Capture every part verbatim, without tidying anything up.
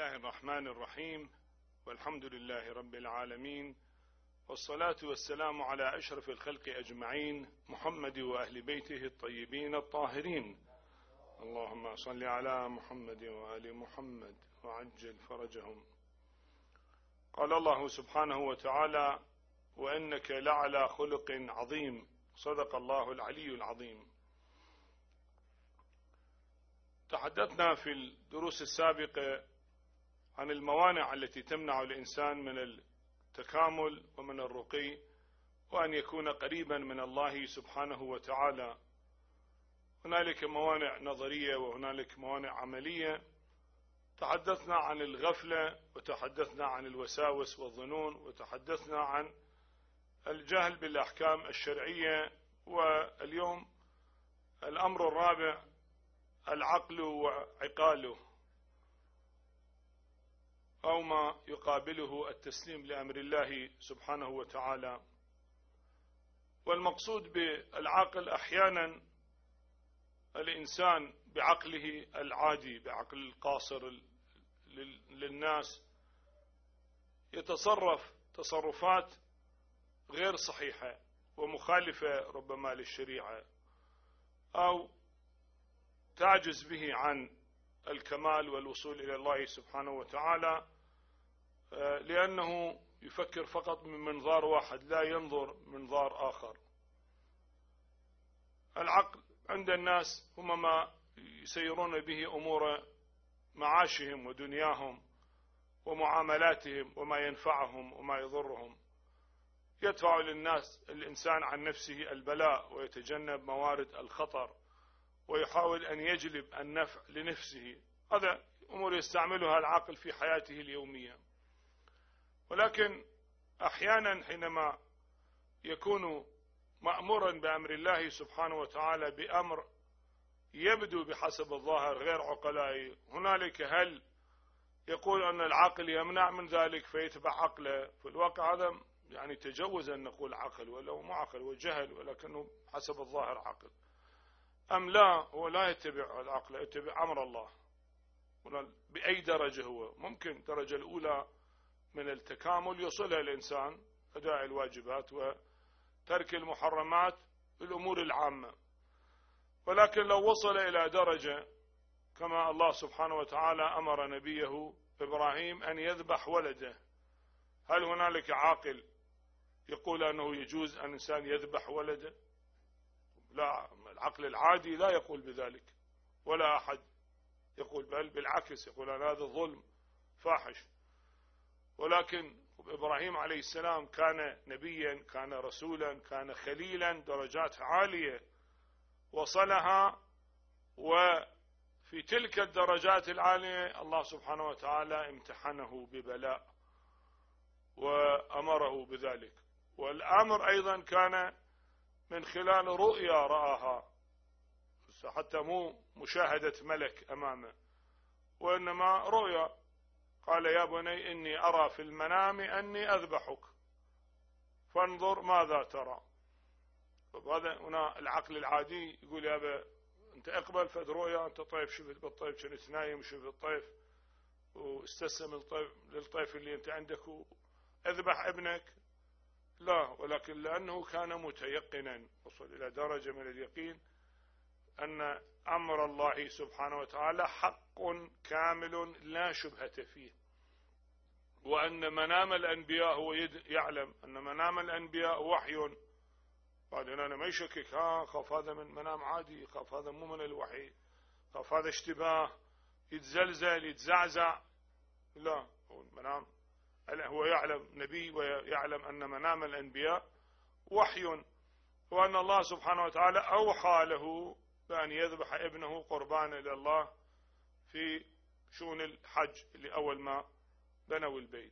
الله الرحمن الرحيم، والحمد لله رب العالمين، والصلاة والسلام على أشرف الخلق أجمعين، محمد وأهل بيته الطيبين الطاهرين. اللهم صل على محمد وآل محمد وعجل فرجهم. قال الله سبحانه وتعالى: وإنك لعلى خلق عظيم. صدق الله العلي العظيم. تحدثنا في الدروس السابقة عن الموانع التي تمنع الإنسان من التكامل ومن الرقي وأن يكون قريبا من الله سبحانه وتعالى. هنالك موانع نظرية وهنالك موانع عملية. تحدثنا عن الغفلة، وتحدثنا عن الوساوس والظنون، وتحدثنا عن الجهل بالأحكام الشرعية. واليوم الأمر الرابع العقل وعقاله، أو ما يقابله التسليم لأمر الله سبحانه وتعالى. والمقصود بالعقل أحيانا الإنسان بعقله العادي، بعقل القاصر للناس، يتصرف تصرفات غير صحيحة ومخالفة ربما للشريعة، أو تعجز به عن الكمال والوصول إلى الله سبحانه وتعالى، لأنه يفكر فقط من منظار واحد، لا ينظر منظار آخر. العقل عند الناس هم ما يسيرون به أمور معاشهم ودنياهم ومعاملاتهم، وما ينفعهم وما يضرهم. يدفع للناس الإنسان عن نفسه البلاء، ويتجنب موارد الخطر، ويحاول أن يجلب النفع لنفسه. هذا أمور يستعملها العقل في حياته اليومية. ولكن أحيانا حينما يكون مأمورا بأمر الله سبحانه وتعالى بأمر يبدو بحسب الظاهر غير عقلائي، هنالك هل يقول أن العقل يمنع من ذلك فيتبع عقله؟ في الواقع هذا يعني تجوز أن نقول عقل، ولو مو عقل وجهل، ولكنه حسب الظاهر عقل. أم لا، هو لا يتبع العقل، يتبع أمر الله. بأي درجة هو؟ ممكن الدرجة الأولى من التكامل يصلها الإنسان أداء الواجبات وترك المحرمات بالأمور العامة. ولكن لو وصل إلى درجة كما الله سبحانه وتعالى أمر نبيه إبراهيم أن يذبح ولده، هل هنالك عاقل يقول أنه يجوز أن الإنسان يذبح ولده؟ لا، العقل العادي لا يقول بذلك، ولا أحد يقول، بل بالعكس يقول أن هذا ظلم فاحش. ولكن إبراهيم عليه السلام كان نبيا، كان رسولا، كان خليلا، درجات عالية وصلها. وفي تلك الدرجات العالية الله سبحانه وتعالى امتحنه ببلاء وأمره بذلك. والأمر أيضا كان من خلال رؤيا رآها، حتى مو مشاهدة ملك أمامه، وإنما رؤيا. قال: يا بني إني أرى في المنام أني أذبحك فانظر ماذا ترى. هذا هنا العقل العادي يقول: يا أبا أنت اقبل فد رؤيا، أنت طيف شفت بالطيف، كنت نايم وشفت الطيف واستسلم للطيف اللي أنت عندك وأذبح ابنك. لا، ولكن لأنه كان متيقنا، وصل إلى درجة من اليقين أن أمر الله سبحانه وتعالى حق كامل لا شبهة فيه، وأن منام الأنبياء هو يعلم أن منام الأنبياء وحي. قال: أنا ما يشكك، ها خاف هذا من منام عادي، خاف هذا مو من الوحي، خاف هذا اشتباه، يتزلزل يتزعزع. لا، هو المنام هو يعلم، نبي ويعلم أن منام الأنبياء وحي، وأن الله سبحانه وتعالى أوحى له بأن يذبح ابنه قربانا إلى الله في شؤون الحج اللي أول ما بنوا البيت.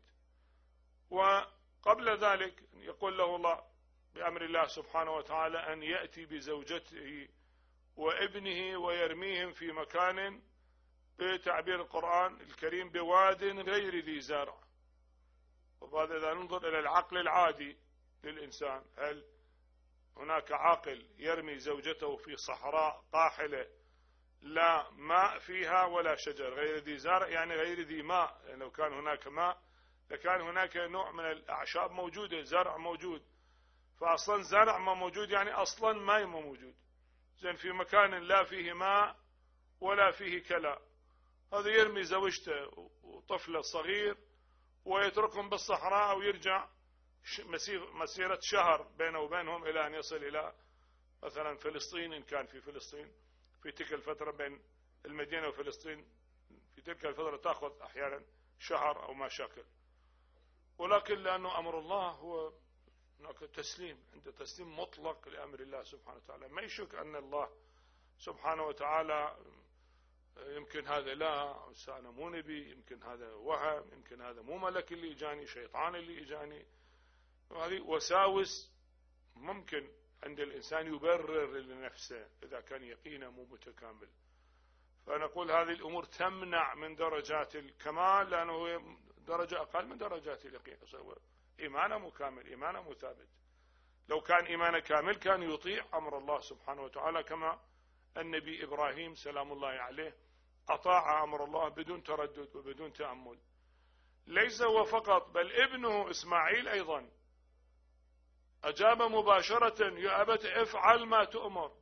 وقبل ذلك يقول له الله بأمر الله سبحانه وتعالى أن يأتي بزوجته وابنه ويرميهم في مكان، بتعبير القرآن الكريم، بواد غير ذي زرع. وهذا إذا ننظر إلى العقل العادي للإنسان، هل هناك عاقل يرمي زوجته في صحراء قاحلة لا ماء فيها ولا شجر، غير ذي زرع يعني غير ذي ماء، يعني لو كان هناك ماء لكان هناك نوع من الأعشاب موجودة، زرع موجود، فأصلا زرع ما موجود يعني أصلا ماء ما موجود. زين في مكان لا فيه ماء ولا فيه كلى، هذا يرمي زوجته وطفله صغير ويتركهم بالصحراء ويرجع مسيرة شهر بينه وبينهم إلى أن يصل إلى مثلا فلسطين، إن كان في فلسطين في تلك الفترة بين المدينة وفلسطين، في تلك الفترة تأخذ أحيانا شهر أو ما شاكل. ولكن لأنه أمر الله هو هناك تسليم، عند تسليم مطلق لأمر الله سبحانه وتعالى. ما يشك أن الله سبحانه وتعالى يمكن هذا لا أنا مو نبي، يمكن هذا وهم، يمكن هذا مو ملك اللي إجاني، شيطان اللي إجاني. هذه وساوس ممكن عند الإنسان يبرر لنفسه إذا كان يقينه مو متكامل. فنقول هذه الأمور تمنع من درجات الكمال، لأنه درجة أقل من درجات اليقين، إيمانه مكامل، إيمانه مثابت. لو كان إيمانه كامل كان يطيع أمر الله سبحانه وتعالى، كما النبي إبراهيم سلام الله عليه أطاع أمر الله بدون تردد وبدون تأمل. ليس هو فقط، بل ابنه إسماعيل أيضا أجاب مباشرة: يا أبت افعل ما تؤمر.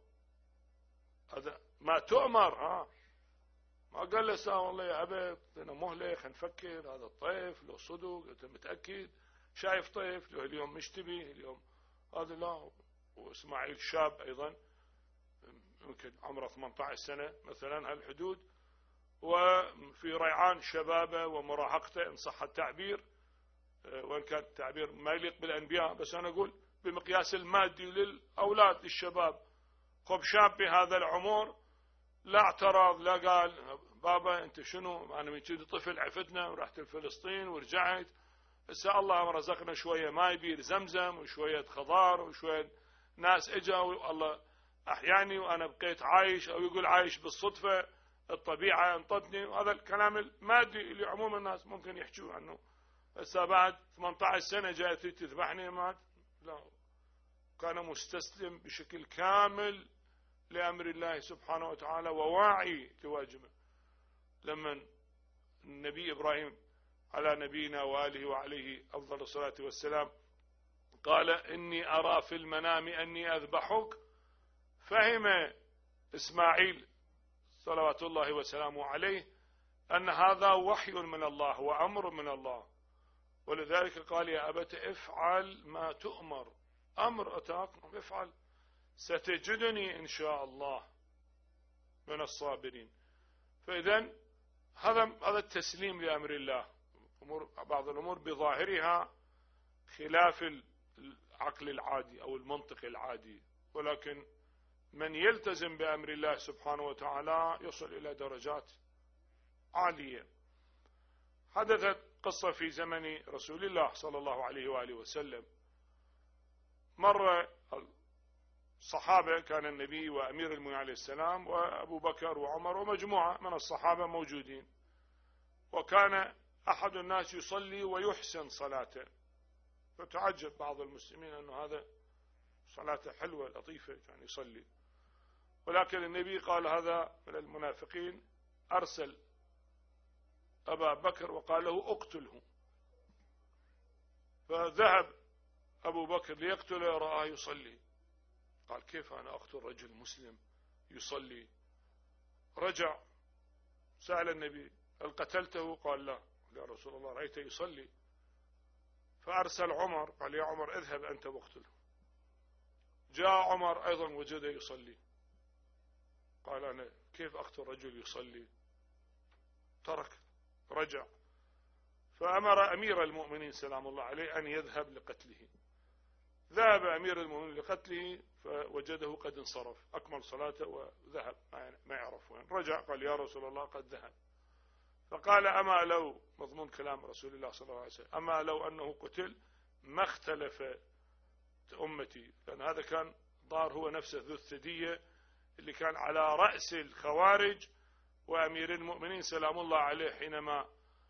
هذا ما تؤمر، ها ما قال له والله يا أبت أنا مهلة خلينا نفكر، هذا الطيف لو صدق أنت متأكد شايف طيف لو اليوم مشتبه اليوم هذا لا. وإسماعيل شاب أيضا يمكن عمره ثمانية عشر سنة مثلا هالحدود، وفي ريعان شبابه ومراهقته إن صح التعبير، وإن كان التعبير ما يليق بالأنبياء، بس أنا أقول بمقياس المادي للأولاد للشباب. خب شاب بهذا العمر لا اعترض، لا قال بابا أنت شنو أنا من كذي طفل عفتنا ورحت لفلسطين ورجعت، هسه الله رزقنا شوية ماء بير زمزم وشوية خضار وشوية ناس اجوا الله أحياني وأنا بقيت عايش، أو يقول عايش بالصدفة الطبيعة انطتني، وهذا الكلام المادي اللي عموم الناس ممكن يحكوا عنه. هسه بعد ثمانية عشر سنة جاءت تذبحني مات، لا، كان مستسلم بشكل كامل لأمر الله سبحانه وتعالى وواعي لواجبه. لما النبي إبراهيم على نبينا وآله وعليه أفضل الصلاة والسلام قال: إني أرى في المنام أني أذبحك، فهم إسماعيل صلوات الله وسلامه عليه أن هذا وحي من الله وأمر من الله، ولذلك قال: يا أبت افعل ما تؤمر، أمر أتاك افعل، ستجدني إن شاء الله من الصابرين. فإذن هذا هذا التسليم لأمر الله. أمور بعض الأمور بظاهرها خلاف العقل العادي أو المنطق العادي، ولكن من يلتزم بأمر الله سبحانه وتعالى يصل إلى درجات عالية. حدثت قصة في زمن رسول الله صلى الله عليه وآله وسلم. مر الصحابة، كان النبي وأمير المؤمنين عليه السلام وأبو بكر وعمر ومجموعة من الصحابة موجودين، وكان أحد الناس يصلي ويحسن صلاته، فتعجب بعض المسلمين أنه هذا صلاته حلوة لطيفة كان يصلي، ولكن النبي قال هذا من المنافقين، أرسل أبا بكر وقال له اقتله. فذهب أبو بكر ليقتله، رآه يصلي، قال كيف أنا أقتل رجل مسلم يصلي؟ رجع سأل النبي هل قتلته؟ قال لا. يا رسول الله رأيته يصلي. فأرسل عمر قال يا عمر اذهب أنت واقتله. جاء عمر أيضا وجده يصلي، قال أنا كيف أقتل رجل يصلي؟ ترك، رجع، فأمر أمير المؤمنين سلام الله عليه أن يذهب لقتله. ذهب أمير المؤمنين لقتله فوجده قد انصرف، أكمل صلاته وذهب، ما يعرف وين. رجع قال يا رسول الله قد ذهب. فقال أما لو، مضمون كلام رسول الله صلى الله عليه وسلم، أما لو أنه قتل ما اختلفت أمتي، لأن هذا كان ضار هو نفسه ذو الثدية اللي كان على رأس الخوارج، وأمير المؤمنين سلام الله عليه حينما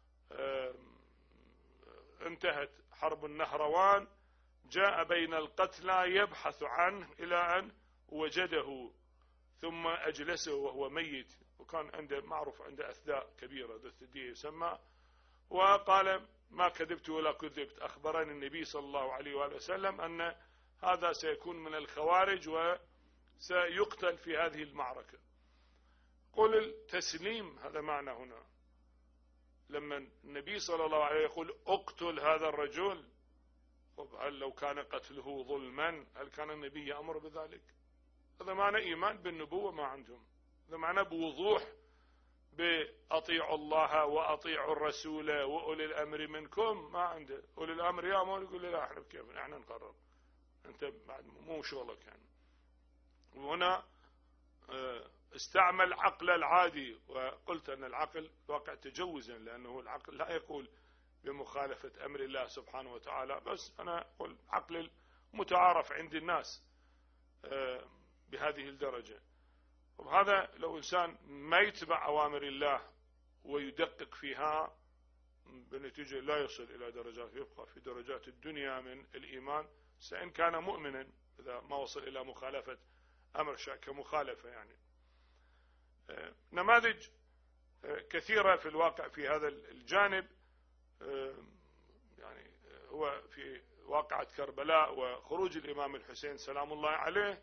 انتهت حرب النهروان جاء بين القتلى يبحث عنه إلى أن وجده، ثم أجلسه وهو ميت وكان عنده معروف عنده أثداء كبيرة دثدية يسمى، وقال ما كذبت ولا كذبت، أخبرني النبي صلى الله عليه وآله وسلم أن هذا سيكون من الخوارج وسيقتل في هذه المعركة. قل التسليم هذا معنى هنا، لما النبي صلى الله عليه وسلم يقول اقتل هذا الرجل، هل لو كان قتله ظلما هل كان النبي يأمر بذلك؟ هذا معنى إيمان بالنبوة ما عندهم، هذا معنى بوضوح بأطيعوا الله وأطيعوا الرسول وأولي الأمر منكم. ما عنده أولي الأمر يأمر يقول لا احنا كيف احنا نقرر، انت مو شغلك يعني. وهنا استعمل عقل العادي، وقلت أن العقل واقع تجوزا، لأنه العقل لا يقول بمخالفة أمر الله سبحانه وتعالى، بس أنا أقول عقل متعارف عند الناس بهذه الدرجة. وهذا لو إنسان ما يتبع أوامر الله ويدقق فيها بنتيجة لا يصل إلى درجات، يبقى في درجات الدنيا من الإيمان سإن كان مؤمنا، إذا ما وصل إلى مخالفة أمر شاء كمخالفة يعني. نماذج كثيرة في الواقع في هذا الجانب، يعني هو في واقعة كربلاء وخروج الإمام الحسين سلام الله عليه.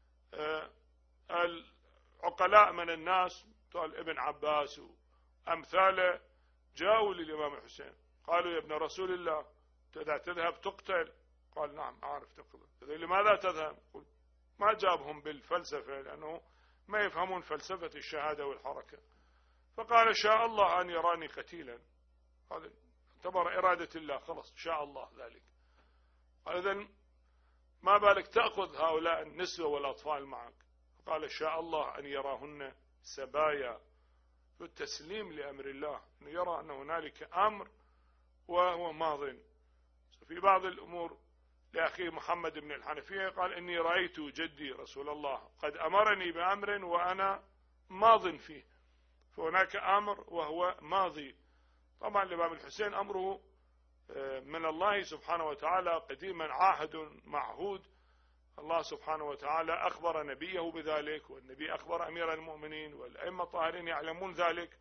العقلاء من الناس طال ابن عباس وأمثاله جاءوا للإمام الحسين قالوا يا ابن رسول الله إذا تذهب تقتل، قال نعم أعرف تقتل، لماذا تذهب؟ ما جابهم بالفلسفة لأنه ما يفهمون فلسفة الشهادة والحركة، فقال شاء الله أن يراني قتيلا، هذا اعتبر إرادة الله خلص شاء الله ذلك. قال إذن ما بالك تأخذ هؤلاء النسوة والأطفال معك؟ قال شاء الله أن يراهن سبايا، والتسليم لأمر الله، أن يرى أن هنالك أمر وهو ماض. في بعض الأمور لأخي محمد بن الحنفية قال إني رأيت جدي رسول الله قد أمرني بأمر وأنا ماض فيه، فهناك أمر وهو ماضي. طبعا الإمام الحسين أمره من الله سبحانه وتعالى قديما، عاهد معهود، الله سبحانه وتعالى أخبر نبيه بذلك، والنبي أخبر أمير المؤمنين والأئمة الطاهرين يعلمون ذلك.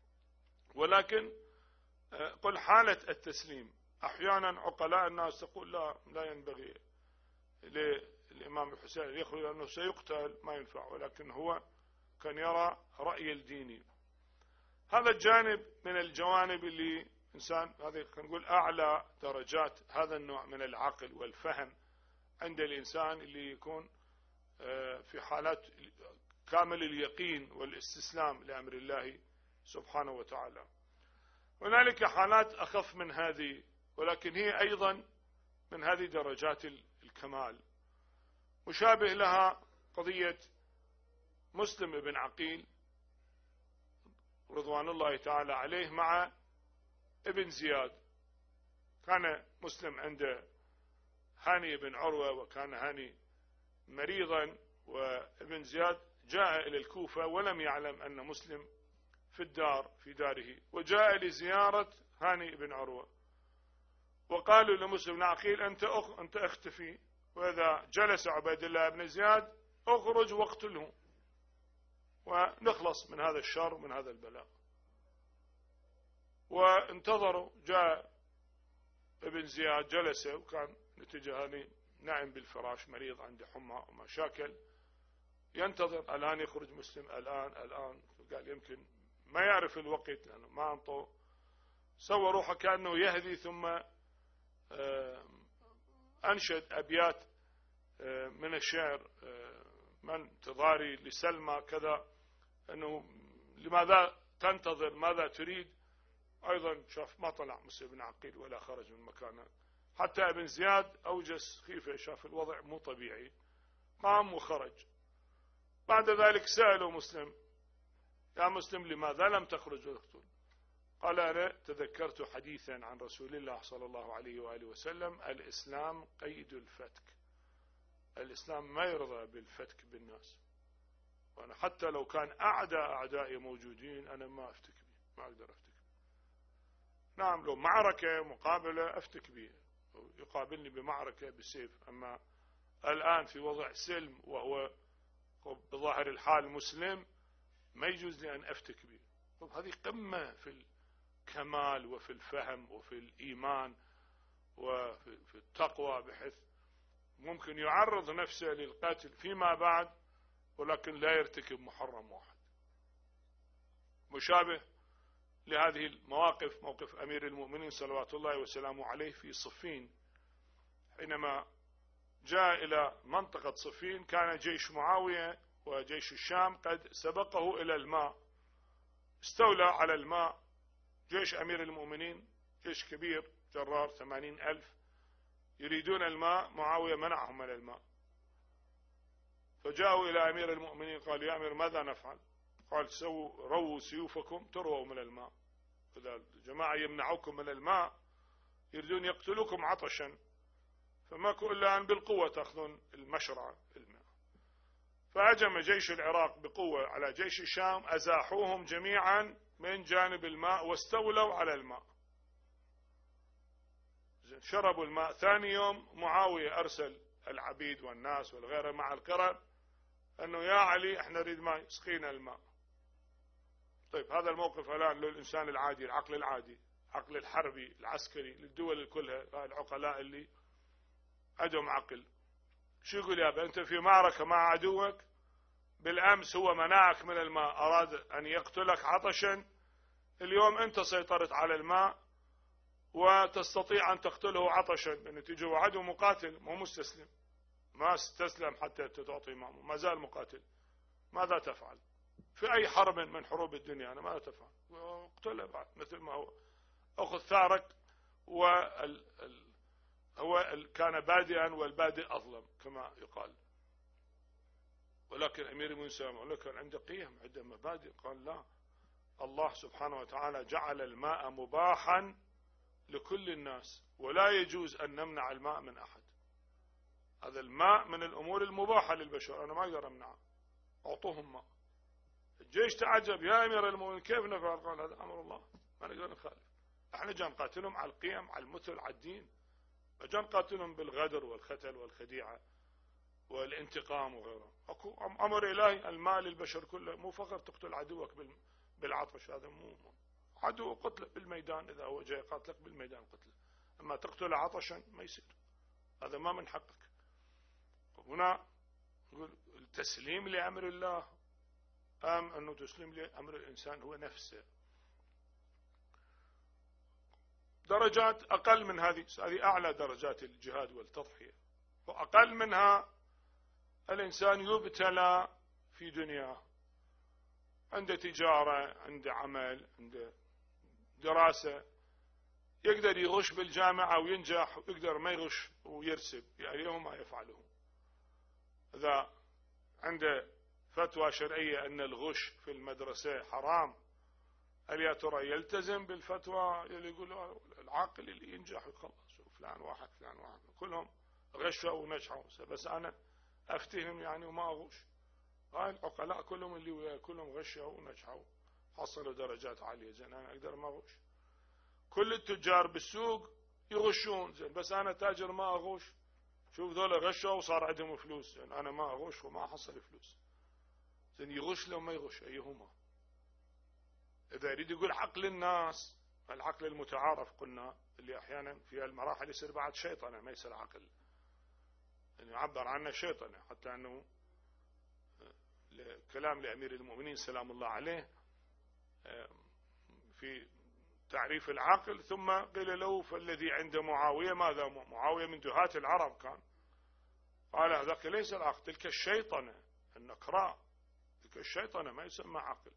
ولكن قل حالة التسليم أحيانا عقلاء الناس تقول لا لا ينبغي للإمام الحسين أن يخرج لأنه سيقتل ما ينفع، ولكن هو كان يرى رأي الديني. هذا الجانب من الجوانب اللي إنسان هذه نقول أعلى درجات هذا النوع من العقل والفهم عند الإنسان اللي يكون في حالات كامل اليقين والاستسلام لأمر الله سبحانه وتعالى. هنالك حالات أخف من هذه، ولكن هي أيضا من هذه درجات الكمال. مشابه لها قضية مسلم بن عقيل رضوان الله تعالى عليه مع ابن زياد. كان مسلم عنده هاني بن عروة، وكان هاني مريضا، وابن زياد جاء إلى الكوفة ولم يعلم أن مسلم في الدار في داره، وجاء لزيارة هاني بن عروة، وقالوا لمسلم بن عقيل أنت أخ أنت اختفي، وإذا جلس عبيد الله بن زياد اخرج واقتله ونخلص من هذا الشر ومن هذا البلاء. وانتظروا، جاء ابن زياد جلس، وكان نتيجة هاني نائم بالفراش مريض عنده حمى ومشاكل، ينتظر الآن يخرج مسلم، الآن الآن قال يمكن ما يعرف الوقت لأنه ما أنطوا، سوى روحه كأنه يهدي، ثم أنشد أبيات من الشعر من تضاري لسلمى كذا، أنه لماذا تنتظر ماذا تريد. أيضا شاف ما طلع مسلم بن عقيل ولا خرج من مكانه، حتى ابن زياد أوجس خيفة، شاف الوضع مو طبيعي، قام وخرج. بعد ذلك سألوا مسلم يا مسلم لماذا لم تخرج وتقتل؟ قال أنا تذكرت حديثا عن رسول الله صلى الله عليه وآله وسلم الإسلام قيد الفتك، الإسلام ما يرضى بالفتك بالناس، وأنا حتى لو كان أعداء أعدائي موجودين أنا ما أفتك به، ما أقدر أفتك به. نعم لو معركة مقابلة أفتك به، يقابلني بمعركة بالسيف، أما الآن في وضع سلم وهو بظاهر الحال مسلم، ما يجوز لي أن أفتك به. هذه قمة في الكمال وفي الفهم وفي الإيمان وفي التقوى، بحيث ممكن يعرض نفسه للقتل فيما بعد ولكن لا يرتكب محرم واحد. مشابه لهذه المواقف موقف أمير المؤمنين صلوات الله وسلامه عليه في صفين، حينما جاء إلى منطقة صفين كان جيش معاوية وجيش الشام قد سبقه إلى الماء، استولى على الماء. جيش أمير المؤمنين جيش كبير جرار ثمانين ألف يريدون الماء، معاوية منعهم من الماء، فجاءوا إلى أمير المؤمنين قال يا أمير ماذا نفعل؟ قال سووا رووا سيوفكم ترووا من الماء، إذا الجماعة يمنعوكم من الماء يريدون يقتلوكم عطشا، فماكو إلا أن بالقوة تأخذون المشرعة الماء. فهجم جيش العراق بقوة على جيش الشام، أزاحوهم جميعا من جانب الماء واستولوا على الماء. شربوا الماء. ثاني يوم معاوية أرسل العبيد والناس والغيره مع القرب أنه يا علي احنا نريد ماء، اسقينا الماء. طيب هذا الموقف الآن للإنسان العادي، العقل العادي، عقل الحربي العسكري للدول كلها، العقلاء اللي عندهم عقل، شو يقول يا أنت في معركة مع عدوك، بالأمس هو منعك من الماء، أراد أن يقتلك عطشا، اليوم أنت سيطرت على الماء وتستطيع أن تقتله عطشا، لأن تجوا عدو مقاتل مو مستسلم، ما استسلم حتى تعطي ماء، ما زال مقاتل. ماذا تفعل في أي حرب من حروب الدنيا؟ أنا ماذا تفعل؟ اقتله بعد مثل ما هو أخذ ثارك، وال هو كان بادئا والبادئ أظلم كما يقال. ولكن أمير المؤمنين كان عنده قيم، عنده مبادئ. قال لا، الله سبحانه وتعالى جعل الماء مباحا لكل الناس، ولا يجوز أن نمنع الماء من أحد. هذا الماء من الأمور المباحة للبشر، أنا ما أقدر أمنعه، أعطوهم ماء. الجيش تعجب يا أمير المؤمنين كيف نفعل؟ قال هذا أمر الله ما نقدر نخالف، احنا جاي نقاتلهم على القيم، على المثل، على الدين، ما جاي نقاتلهم بالغدر والختل والخديعة والانتقام وغيره. اكو امر الهي، الماء للبشر كله، مو فقط تقتل عدوك بالعطش، هذا مو عدو قتله بالميدان، اذا هو جاي قاتلك بالميدان قتله، اما تقتل عطشا ما يصير، هذا ما من حقك. هنا نقول التسليم لامر الله ام انه تسليم لامر الانسان هو نفسه. درجات اقل من هذه، هذه اعلى درجات الجهاد والتضحية، واقل منها الإنسان يبتلى في دنياه، عنده تجارة، عنده عمل، عنده دراسة، يقدر يغش بالجامعة وينجح، ويقدر ما يغش ويرسب، يعني ما يفعله. إذا عنده فتوى شرعية أن الغش في المدرسة حرام، هل يا ترى يلتزم بالفتوى اللي يقول العاقل اللي ينجح ويخلص، فلان واحد فلان واحد كلهم غشوا ونجحوا، بس أنا أفتهم يعني وما أغش؟ هاي العقلاء كلهم اللي ويا كلهم غشوا ونجحوا حصلوا درجات عالية، زين أنا أقدر ما أغش؟ كل التجار بالسوق يغشون، زين بس أنا تاجر ما أغش، شوف ذولا غشوا وصار عندهم فلوس، زين أنا ما أغش وما أحصل فلوس، زين يغش لو ما يغش أيهما؟ إذا يريد يقول عقل الناس، العقل المتعارف قلنا اللي أحيانا في المراحل يصير بعد شيطانة، ما يصير عقل، يعني يعبر عنه شيطانة، حتى أنه كلام لأمير المؤمنين سلام الله عليه في تعريف العقل، ثم قيل له فالذي عند معاوية ماذا؟ معاوية من دهاة العرب كان، قال هذاك ليس العقل، تلك الشيطانة النكراء، تلك الشيطانة ما يسمى عقل.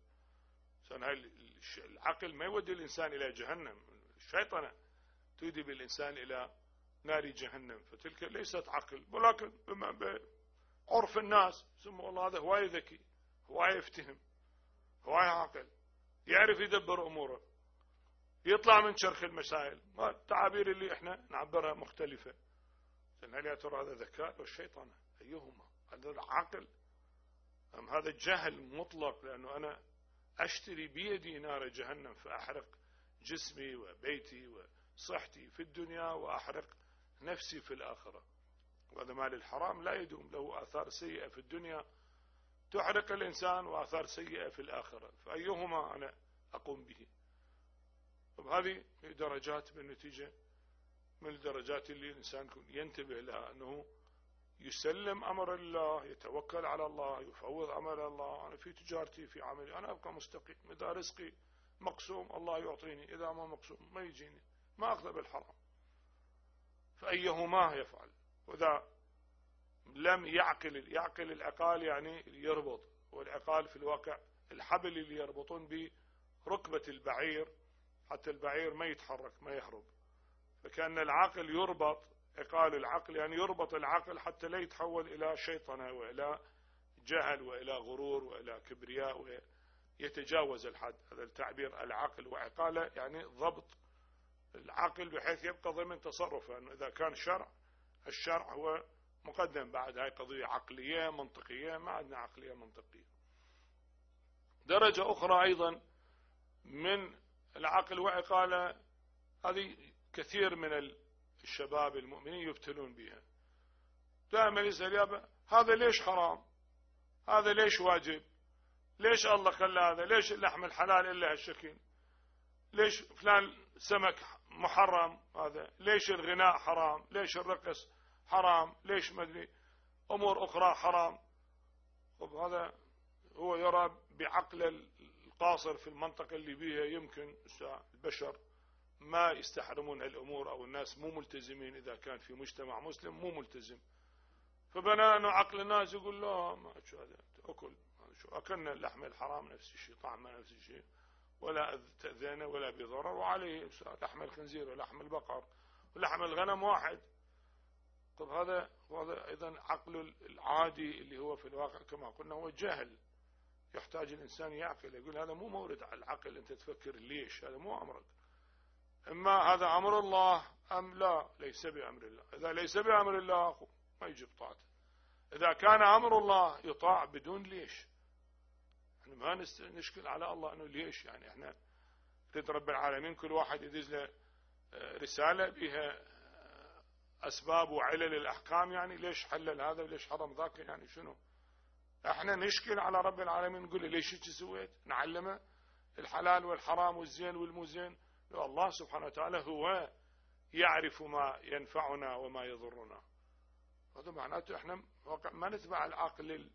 العقل ما يودي الإنسان إلى جهنم، الشيطانة تودي بالإنسان إلى نار جهنم، فتلك ليست عقل، ولكن بعرف الناس سموا والله هذا هواي ذكي، هواي يفتهم، هواي عاقل، يعرف يدبر أموره، يطلع من شرخ المسائل. ما التعابير اللي احنا نعبرها مختلفة، هل يا ترى هذا ذكاء والشيطانة أيهما؟ هذا العقل أم هذا الجهل مطلق؟ لأنه أنا أشتري بيدي نار جهنم فأحرق جسمي وبيتي وصحتي في الدنيا وأحرق نفسي في الآخرة، وهذا مال الحرام لا يدوم، له آثار سيئة في الدنيا تحرق الإنسان وآثار سيئة في الآخرة، فأيهما أنا أقوم به؟ وهذه درجات بالنتيجة من الدرجات اللي الإنسان ينتبه لها، أنه يسلم أمر الله، يتوكل على الله، يفوض أمر الله. أنا في تجارتي في عملي أنا أبقى مستقيم، إذا رزقي مقسوم الله يعطيني، إذا ما مقسوم ما يجيني، ما أخذ بالحرام. فأيهما يفعل. وإذا لم يعقل، يعقل العقال يعني يربط، والعقال في الواقع الحبل اللي يربطون به ركبة البعير حتى البعير ما يتحرك ما يهرب. فكأن العقل يربط، عقال العقل يعني يربط العقل حتى لا يتحول إلى شيطنة وإلى جهل وإلى غرور وإلى كبرياء ويتجاوز الحد. هذا التعبير العقل وعقاله يعني ضبط العقل بحيث يبقى ضمن تصرفه، أنه إذا كان شرع، الشرع هو مقدم، بعد هاي قضية عقلية منطقية، ما عندنا عقلية منطقية. درجة أخرى أيضا من العقل وعقاله، هذه كثير من الشباب المؤمنين يبتلون بها. دائما يسأل يابا هذا ليش حرام، هذا ليش واجب، ليش الله خلى هذا، ليش اللحم الحلال إلا هالشكل، ليش فلان سمك محرم، هذا ليش الغناء حرام، ليش الرقص حرام، ليش مدري أمور أخرى حرام. طب هذا هو يرى بعقل القاصر في المنطقة اللي بيها يمكن البشر ما يستحرمون الأمور، أو الناس مو ملتزمين، إذا كان في مجتمع مسلم مو ملتزم، فبنانه عقل الناس يقول لا ما شو هذا أكل، شو أكلنا اللحم الحرام نفس الشيء، طعمه نفس الشيء، ولا تأذينا ولا بضرر، وعليه لحم الخنزير ولحم البقر ولحم الغنم واحد. طب هذا هذا أيضا عقل العادي اللي هو في الواقع كما قلنا هو جهل، يحتاج الإنسان يعقل، يقول هذا مو مورد على العقل، أنت تفكر ليش، هذا مو أمرك، إما هذا أمر الله أم لا، ليس بأمر الله. إذا ليس بأمر الله ما يجب طاعته، إذا كان أمر الله يطاع بدون ليش. يعني ما نشكل على الله أنه ليش، يعني إحنا نريد رب العالمين كل واحد يدز له رسالة بها أسباب وعلل الأحكام، يعني ليش حلل هذا وليش حرم ذاك، يعني شنو. احنا نشكل على رب العالمين نقول له ليش هيك سويت، نعلمه الحلال والحرام والزين والمو زين. الله سبحانه وتعالى هو يعرف ما ينفعنا وما يضرنا. هذا معناته احنا ما نتبع العقل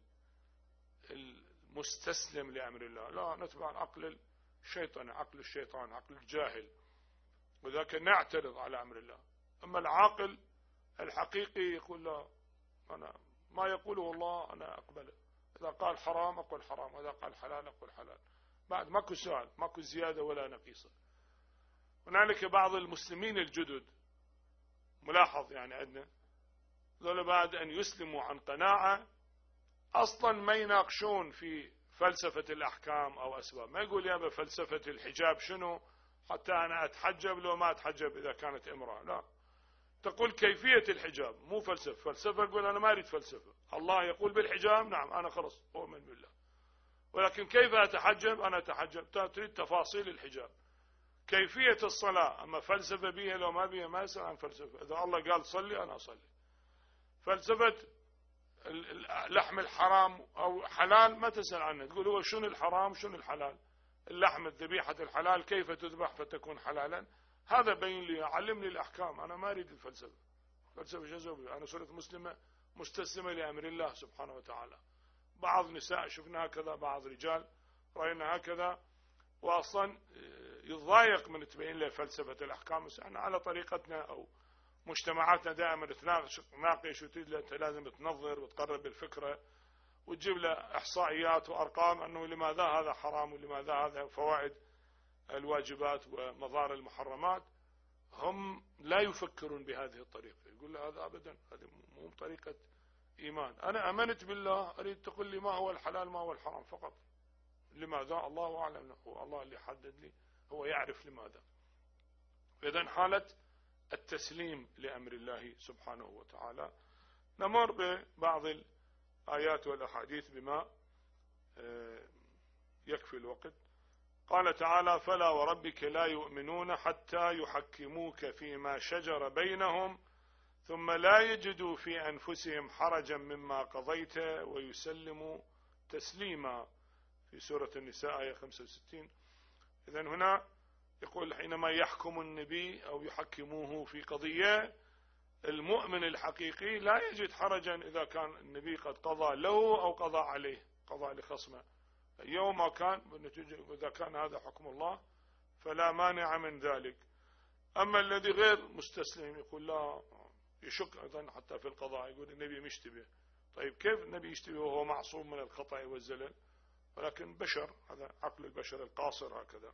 المستسلم لأمر الله، لا نتبع العقل الشيطاني، عقل الشيطان، عقل الجاهل، وذاك نعترض على أمر الله. أما العاقل الحقيقي يقول لا، أنا ما يقوله الله أنا أقبله، إذا قال حرام أقول حرام، وإذا قال حلال أقول حلال، بعد ماكو سؤال، ماكو زيادة ولا نقيصة. هنالك بعض المسلمين الجدد ملاحظ يعني عندنا ذول بعد أن يسلموا عن قناعة أصلا ما يناقشون في فلسفة الأحكام أو أسباب، ما يقول يا فلسفة الحجاب شنو حتى أنا أتحجب لو ما أتحجب إذا كانت امرأة، لا، تقول كيفية الحجاب مو فلسفة. فلسفة يقول أنا ما أريد فلسفة، الله يقول بالحجاب نعم أنا خلص أؤمن بالله، ولكن كيف أتحجب أنا أتحجب، تريد تفاصيل الحجاب. كيفية الصلاة أما فلسفة بيها لو ما بيها ما يسأل عن فلسفة، إذا الله قال صلي أنا أصلي. فلسفة اللحم الحرام أو حلال ما تسأل عنه، تقول هو شنو الحرام شنو الحلال، اللحم الذبيحة الحلال كيف تذبح فتكون حلالا، هذا بين لي علمني الأحكام، أنا ما أريد الفلسفة. فلسفة جزء، أنا صرت مسلمة مستسلمة لأمر الله سبحانه وتعالى. بعض نساء شفنا هكذا، بعض رجال رأينا هكذا، وأصلا يضايق من تبين له فلسفة الأحكام. بس احنا على طريقتنا أو مجتمعاتنا دائما تناقش وتريد لازم تنظر وتقرب الفكرة وتجيب له إحصائيات وأرقام أنه لماذا هذا حرام ولماذا هذا فوائد الواجبات ومضار المحرمات. هم لا يفكرون بهذه الطريقة، يقول له هذا أبدا، هذه مو طريقة إيمان. أنا أمنت بالله، أريد تقول لي ما هو الحلال ما هو الحرام فقط، لماذا الله أعلم، هو الله اللي حدد لي، هو يعرف لماذا. إذن حالة التسليم لأمر الله سبحانه وتعالى. نمر ببعض الآيات والأحاديث بما يكفي الوقت. قال تعالى فلا وربك لا يؤمنون حتى يحكموك فيما شجر بينهم ثم لا يجدوا في أنفسهم حرجا مما قضيت ويسلموا تسليما في سورة النساء آية خمسة وستين. إذن هنا يقول حينما يحكم النبي أو يحكموه في قضية، المؤمن الحقيقي لا يجد حرجا إذا كان النبي قد قضى له أو قضى عليه، قضى لخصمه يوم ما كان، إذا كان هذا حكم الله فلا مانع من ذلك. أما الذي غير مستسلم يقول لا، يشك أيضا حتى في القضاء، يقول النبي مشتبه. طيب كيف النبي يشتبه وهو معصوم من الخطأ والزلل؟ ولكن بشر، هذا عقل البشر القاصر هكذا.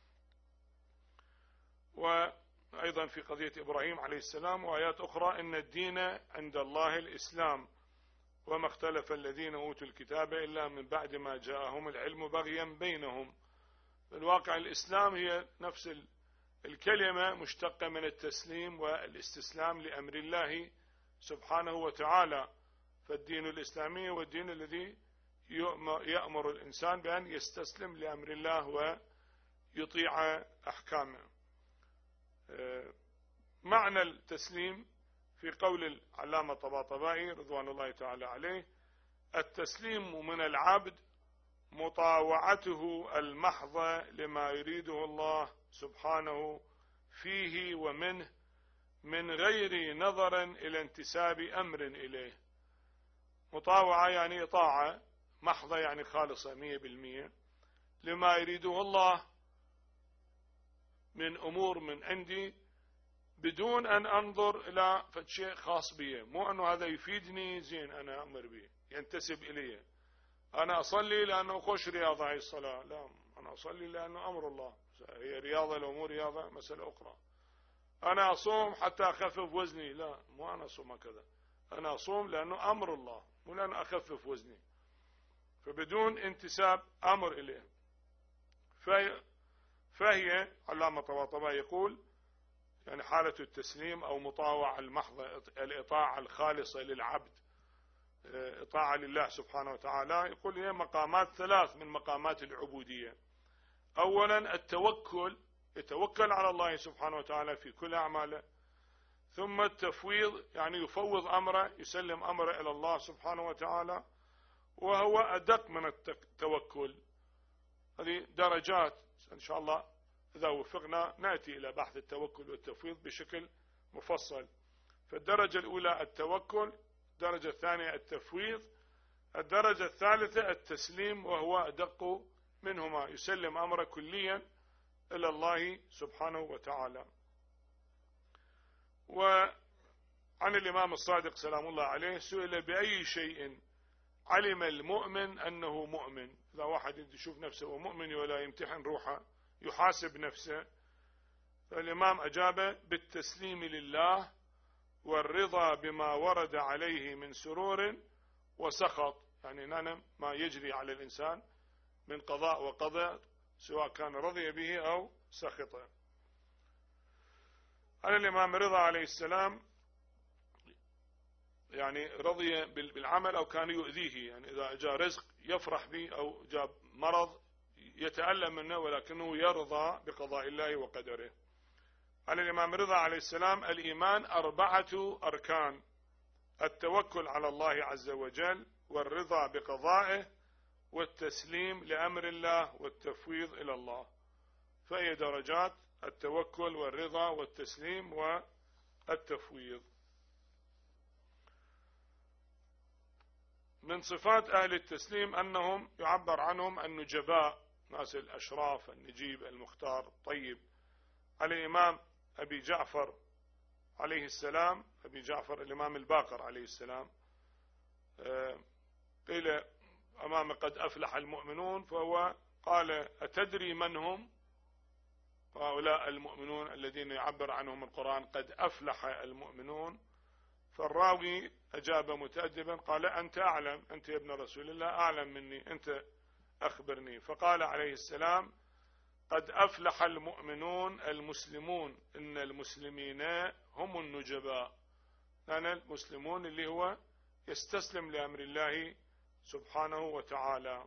وأيضا في قضية إبراهيم عليه السلام وآيات أخرى: إن الدين عند الله الإسلام وما اختلف الذين أوتوا الكتاب إلا من بعد ما جاءهم العلم بغيا بينهم. في الواقع الإسلام هي نفس الكلمة مشتقة من التسليم والاستسلام لأمر الله سبحانه وتعالى. فالدين الإسلامي هو الدين الذي يأمر الإنسان بأن يستسلم لأمر الله ويطيع أحكامه. معنى التسليم في قول العلامة الطباطبائي رضوان الله تعالى عليه: التسليم من العبد مطاوعته المحضة لما يريده الله سبحانه فيه ومنه من غير نظر إلى انتساب أمر إليه. مطاوعة يعني طاعة محضة، يعني خالصة مية بالمية لما يريده الله من أمور من عندي، بدون أن أنظر إلى شيء خاص بي، مو أنه هذا يفيدني زين أنا أمر به ينتسب إلي. أنا أصلي لأنه خوش رياضة هاي الصلاة، لا، أنا أصلي لأنه أمر الله، هي رياضة لو مو رياضة مسألة أخرى. أنا أصوم حتى أخفف وزني، لا، مو أنا أصوم هكذا، أنا أصوم لأنه أمر الله مو لأنه أخفف وزني، فبدون انتساب أمر إليه. فهي, فهي علامة طباطبائي يقول يعني حالة التسليم أو مطاوعة المحضة، الإطاعة الخالصة للعبد، إطاعة لله سبحانه وتعالى. يقول هي مقامات ثلاث من مقامات العبودية. أولا التوكل، يتوكل على الله سبحانه وتعالى في كل أعماله. ثم التفويض، يعني يفوض أمره، يسلم أمره إلى الله سبحانه وتعالى، وهو أدق من التوكل. هذه درجات إن شاء الله إذا وفقنا نأتي إلى بحث التوكل والتفويض بشكل مفصل. فالدرجة الأولى التوكل، الدرجة الثانية التفويض، الدرجة الثالثة التسليم وهو أدق منهما، يسلم أمره كليا إلى الله سبحانه وتعالى. وعن الإمام الصادق سلام الله عليه سئل بأي شيء علم المؤمن أنه مؤمن. إذا واحد يشوف نفسه مؤمن ولا يمتحن روحه يحاسب نفسه، فالإمام أجاب بالتسليم لله والرضا بما ورد عليه من سرور وسخط، يعني نعم ما يجري على الإنسان من قضاء وقضاء سواء كان رضي به أو سخطه. عن الإمام رضا عليه السلام يعني رضي بالعمل أو كان يؤذيه، يعني إذا جاء رزق يفرح به أو جاء مرض يتألم منه ولكنه يرضى بقضاء الله وقدره. عن الإمام رضا عليه السلام الإيمان أربعة أركان: التوكل على الله عز وجل، والرضا بقضائه، والتسليم لأمر الله، والتفويض إلى الله. فهي درجات التوكل والرضا والتسليم والتفويض. من صفات أهل التسليم أنهم يعبر عنهم النجباء، ناس الأشراف، النجيب، المختار، الطيب. على الإمام أبي جعفر عليه السلام، أبي جعفر الإمام الباقر عليه السلام، قيل أمام قد أفلح المؤمنون، فهو قال أتدري من هم؟ هؤلاء المؤمنون الذين يعبر عنهم القرآن قد أفلح المؤمنون. فالراوي أجاب متأدبا قال أنت أعلم، أنت يا ابن رسول الله أعلم مني، أنت أخبرني. فقال عليه السلام قد أفلح المؤمنون المسلمون، إن المسلمين هم النجباء، يعني المسلمون اللي هو يستسلم لأمر الله سبحانه وتعالى.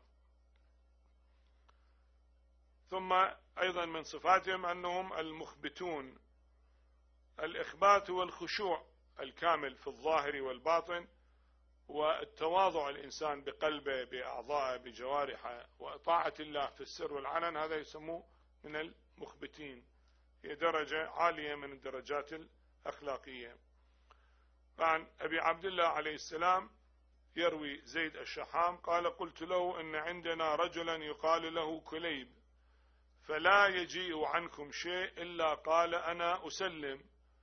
ثم أيضا من صفاتهم أنهم المخبتون. الإخبات هو الخشوع الكامل في الظاهر والباطن، والتواضع الإنسان بقلبه بأعضائه بجوارحه وطاعة الله في السر والعلن، هذا يسموه من المخبتين، هي درجة عالية من الدرجات الأخلاقية. عن أبي عبد الله عليه السلام يروي زيد الشحام قال: قلت له إن عندنا رجلا يقال له كليب، فلا يجيء عنكم شيء إلا قال أنا أسلم،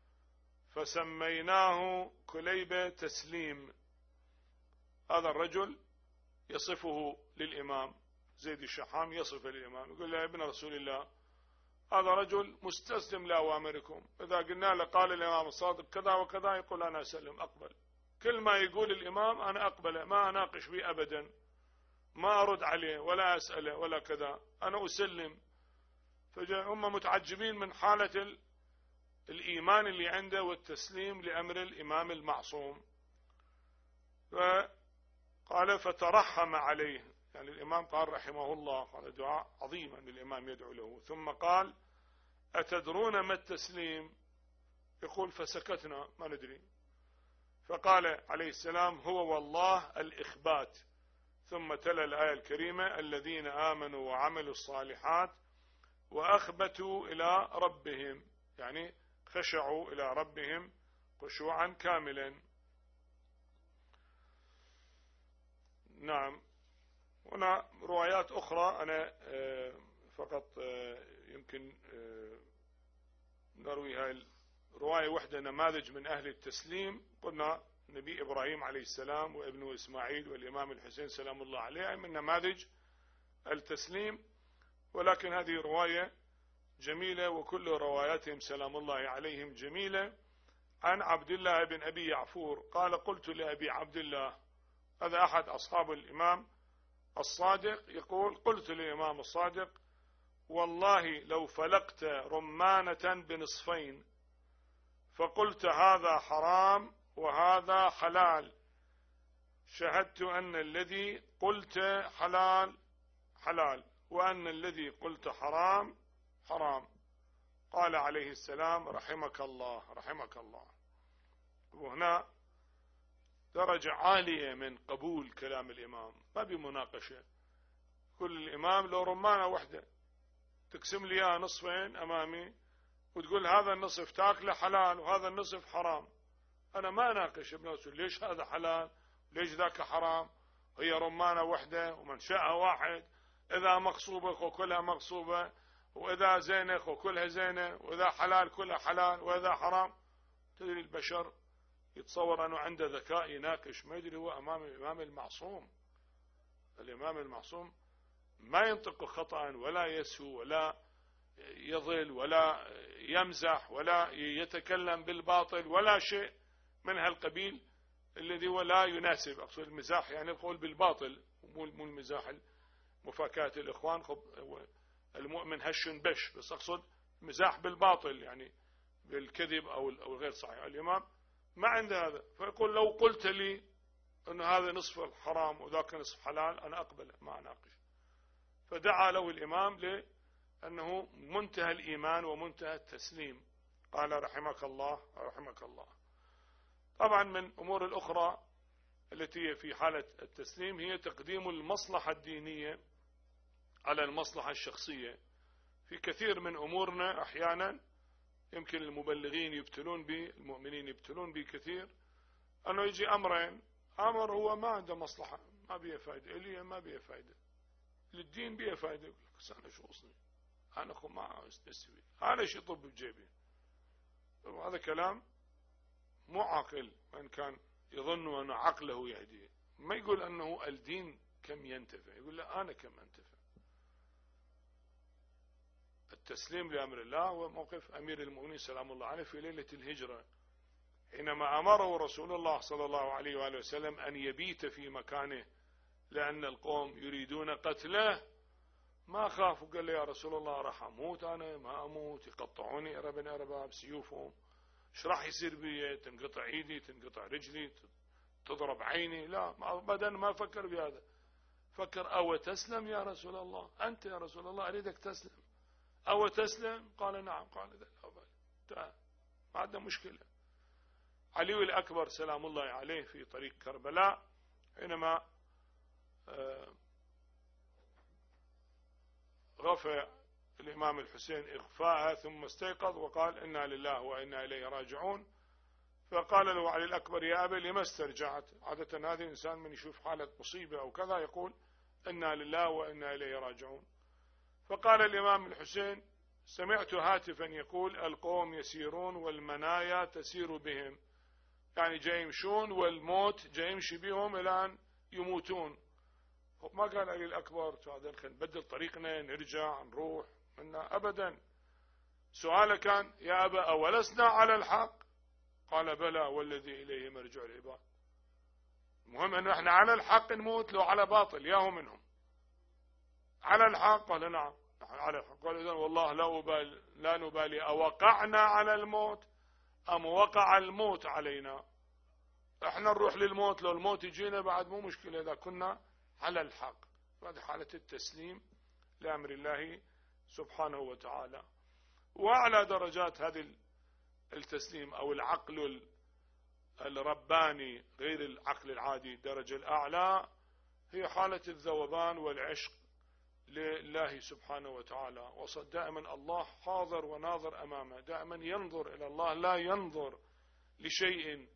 فسميناه كليب تسليم. هذا الرجل يصفه للإمام زيد الشحام، يصف للإمام يقول له: يا ابن رسول الله، هذا رجل مستسلم لأوامركم، إذا قلنا له قال الإمام الصادق كذا وكذا يقول أنا أسلم أقبل، كل ما يقول الإمام أنا أقبله، ما أناقش به أبدا، ما أرد عليه ولا أسأله ولا كذا، أنا أسلم. فهم متعجبين من حالة الإيمان اللي عنده والتسليم لأمر الإمام المعصوم. فقال: فترحم عليه، يعني الإمام قال رحمه الله، قال دعاء عظيما للإمام يدعو له، ثم قال: أتدرون ما التسليم؟ يقول: فسكتنا ما ندري. فقال عليه السلام: هو والله الإخبات. ثم تلا الآية الكريمة: الذين آمنوا وعملوا الصالحات وأخبتوا إلى ربهم، يعني خشعوا إلى ربهم خشوعا كاملا. نعم. هنا روايات أخرى أنا فقط يمكن نروي هاي رواية واحدة، نماذج من أهل التسليم. قلنا نبي إبراهيم عليه السلام وابنه إسماعيل والإمام الحسين سلام الله عليه من نماذج التسليم، ولكن هذه رواية جميلة وكل رواياتهم سلام الله عليهم جميلة. عن عبد الله بن أبي يعفور قال: قلت لأبي عبد الله، هذا أحد أصحاب الإمام الصادق، يقول: قلت للإمام الصادق: والله لو فلقت رمانة بنصفين فقلت هذا حرام وهذا حلال، شهدت أن الذي قلت حلال حلال وأن الذي قلت حرام حرام. قال عليه السلام: رحمك الله رحمك الله. وهنا درجة عالية من قبول كلام الإمام، ما بمناقشة. كل الإمام لو رمانة واحدة تقسم لي اياها نصفين أمامي وتقول هذا النصف تاكله حلال وهذا النصف حرام، أنا ما أناقش ابن رسول ليش هذا حلال ليش ذاك حرام، هي رمانة واحدة ومنشأها واحد، إذا مغصوبة وكلها مغصوبة، وإذا زينة وكلها زينة، وإذا حلال كلها حلال، وإذا حرام. تدري البشر يتصور أنه عنده ذكاء يناقش، ما يدري هو أمام الإمام المعصوم. الإمام المعصوم ما ينطق خطأ ولا يسهو ولا يضل ولا يمزح ولا يتكلم بالباطل ولا شيء من هالقبيل الذي هو لا يناسب. أقصد المزاح يعني القول بالباطل، مو المزاح مفاكاة الإخوان، المؤمن هش بش، بس أقصد مزاح بالباطل يعني بالكذب أو الغير صحيح. الإمام ما عنده هذا، فيقول لو قلت لي أن هذا نصف الحرام وذاك نصف حلال أنا أقبل ما أناقش. فدعا له الإمام لأنه منتهى الإيمان ومنتهى التسليم. قال رحمك الله رحمك الله. طبعا من أمور الأخرى التي في حالة التسليم هي تقديم المصلحة الدينية على المصلحة الشخصية. في كثير من أمورنا أحيانا يمكن المبلغين يبتلون به، المؤمنين يبتلون به كثير، أنه يجي أمرين، أمر هو ما عنده مصلحة ما بيه فائدة، إليه ما بيه فائدة، للدين بيه فائدة، يقول لك أنا شو أصلي، أنا أخو ما أستسوي، أنا شي طب بجيبي. وهذا كلام مو عاقل، وإن كان يظن أن عقله يهديه. ما يقول أنه الدين كم ينتفع، يقول لا أنا كم أنتفع. التسليم لأمر الله هو موقف أمير المؤمنين سلام الله عليه في ليلة الهجرة، حينما أمره رسول الله صلى الله عليه وآله وسلم أن يبيت في مكانه لأن القوم يريدون قتله، ما خاف وقال له يا رسول الله راح أموت، أنا ما أموت، يقطعوني أربا أربا بسيوفهم، ايش راح يصير بي، تنقطع ايدي تنقطع رجلي تضرب عيني. لا، أبدا ما فكر بهذا، فكر أو تسلم يا رسول الله، أنت يا رسول الله أريدك تسلم، أو تسلم؟ قال نعم. قال لا تعال ما عندنا مشكلة. علي الأكبر سلام الله عليه في طريق كربلاء حينما غفى الإمام الحسين إغفاءها ثم استيقظ وقال إنا لله وإنا إليه راجعون، فقال له علي الأكبر يا أبي لما استرجعت؟ عادة هذا الإنسان من يشوف حالة مصيبة أو كذا يقول إنا لله وإنا إليه راجعون. فقال الإمام الحسين سمعت هاتفا يقول القوم يسيرون والمنايا تسير بهم، يعني جاي يمشون والموت جاي يمشي بهم إلى أن يموتون. ما قال علي الأكبر خلينا نبدل طريقنا نرجع نروح منا أبدا. سؤاله كان يا أبا أولسنا على الحق؟ قال بلى والذي إليه مرجع العباد. المهم أنه احنا على الحق نموت لو على باطل ياهم منهم. على الحق؟ قال نعم على الحق. قال إذن والله لا أبالي لا نبالي أوقعنا على الموت أم وقع الموت علينا. احنا نروح للموت، لو الموت يجينا بعد مو مشكلة إذا كنا على الحق. هذه حالة التسليم لأمر الله سبحانه وتعالى. وأعلى درجات هذه التسليم أو العقل الرباني غير العقل العادي، الدرجة الأعلى هي حالة الذوبان والعشق لله سبحانه وتعالى. وصد دائما الله حاضر وناظر أمامه، دائما ينظر إلى الله، لا ينظر لشيء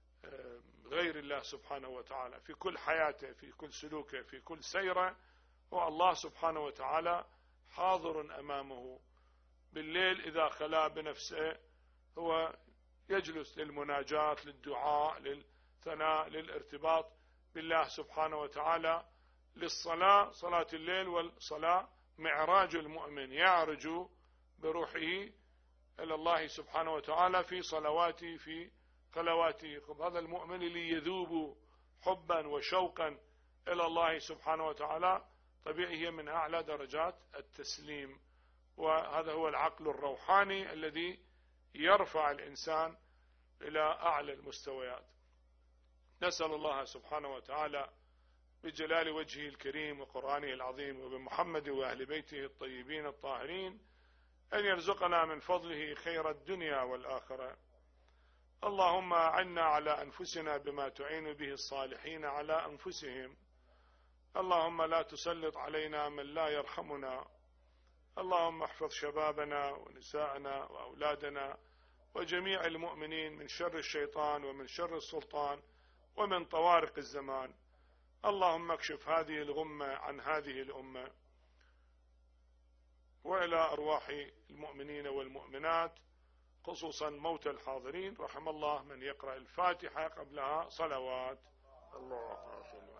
غير الله سبحانه وتعالى في كل حياته، في كل سلوكه، في كل سيره. هو الله سبحانه وتعالى حاضر أمامه. بالليل إذا خلا بنفسه هو يجلس للمناجاة، للدعاء، للثناء، للارتباط بالله سبحانه وتعالى، للصلاة، صلاة الليل والصلاة معراج المؤمن، يعرج بروحه إلى الله سبحانه وتعالى في صلواته في خلواته. هذا المؤمن اللي يذوب حبا وشوقا إلى الله سبحانه وتعالى طبيعي هي من أعلى درجات التسليم. وهذا هو العقل الروحاني الذي يرفع الإنسان إلى أعلى المستويات. نسأل الله سبحانه وتعالى بجلال وجهه الكريم وقرآنه العظيم وبمحمد وأهل بيته الطيبين الطاهرين أن يرزقنا من فضله خير الدنيا والآخرة. اللهم أعنا على أنفسنا بما تعين به الصالحين على أنفسهم. اللهم لا تسلط علينا من لا يرحمنا. اللهم احفظ شبابنا ونساءنا وأولادنا وجميع المؤمنين من شر الشيطان ومن شر السلطان ومن طوارق الزمان. اللهم اكشف هذه الغمة عن هذه الأمة. وإلى أرواح المؤمنين والمؤمنات خصوصا موتى الحاضرين رحم الله من يقرأ الفاتحة قبلها صلوات. الله أكبر.